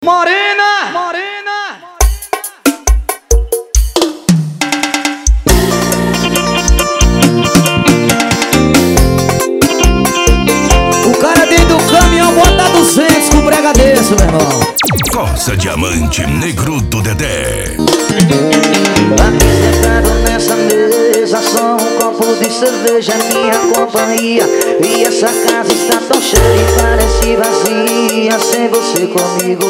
Morena, morena. O cara dentro do caminhão bota 200 com brega desse, meu irmão. Corsa Diamante Negro do Dedé. Aqui sentado nessa mesa, só um copo de cerveja é minha companhia. E essa casa está tão cheia e parece vazia sem você comigo.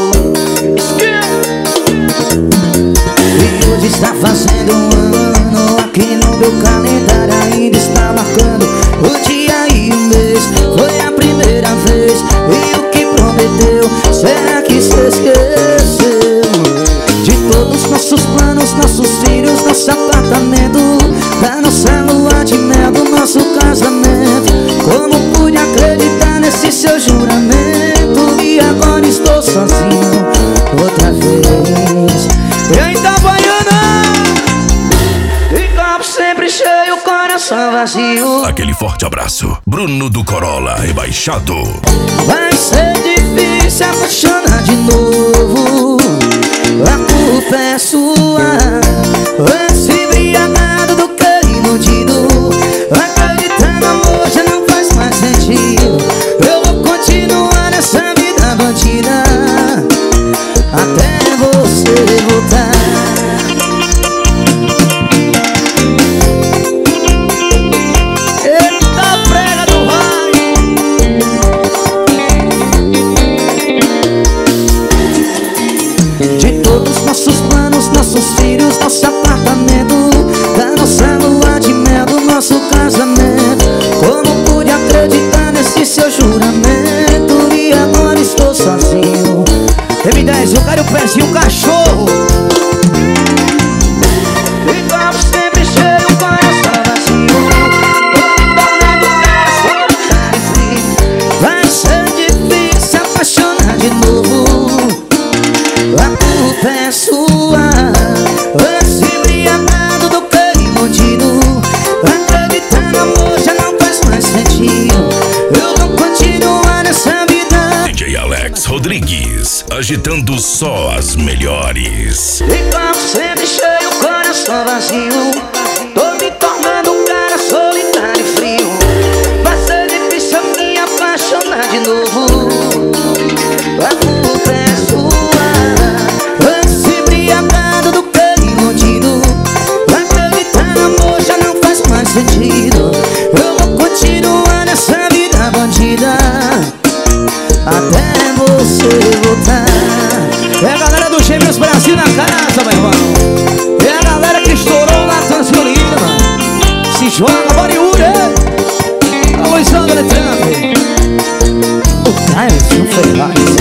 E hoje está fazendo um ano, aqui no meu calendário ainda está marcando o dia e o mês. Foi a primeira vez e o que prometeu, será que você esqueceu? De todos nossos planos, nossos filhos, nosso apartamento, da nossa lua de mel, do nosso casamento. Como pude acreditar nesse seu juramento? E agora estou sozinho outra vez. E aí, Itabaiana? E copo sempre cheio, coração vazio. Aquele forte abraço. Bruno do Corolla rebaixado. Vai ser difícil apaixonar de novo. A culpa é sua. Esse embriagado do que iludido. Acreditar no amor já não faz mais sentido. Eu vou continuar nessa vida bandida até você voltar. Eita prega do raio. De todos nossos planos, nossos filhos, nosso apartamento, da nossa lua de mel, do nosso casamento. Como pude acreditar nesse seu juramento? E agora estou sozinho. M10, eu quero o pezinho, o cachorro. E copo sempre cheio, coração vazio. Tornando coração frio. Vai ser difícil apaixonar de novo. A culpa é sua. Esse embriagado do que iludido. Acreditar no amor já não faz mais sentido. Eu vou continuar nessa vida. DJ Alex Rodrigues, agitando só as melhores. E copo sempre cheio, coração vazio. Tô me tornando um cara solitário e frio. Vai ser difícil me apaixonar de novo. A culpa é sua. Esse embriagado do que iludido. Acreditar no amor já não faz mais sentido. Eu vou continuar nessa vida bandida até você voltar. É a galera do Gêmeos Brasil na casa, meu irmão. É a galera que estourou lá Transferido, mano. Se joga, Boriúde. A Luizão do Eletrante. O Caio, não foi mais.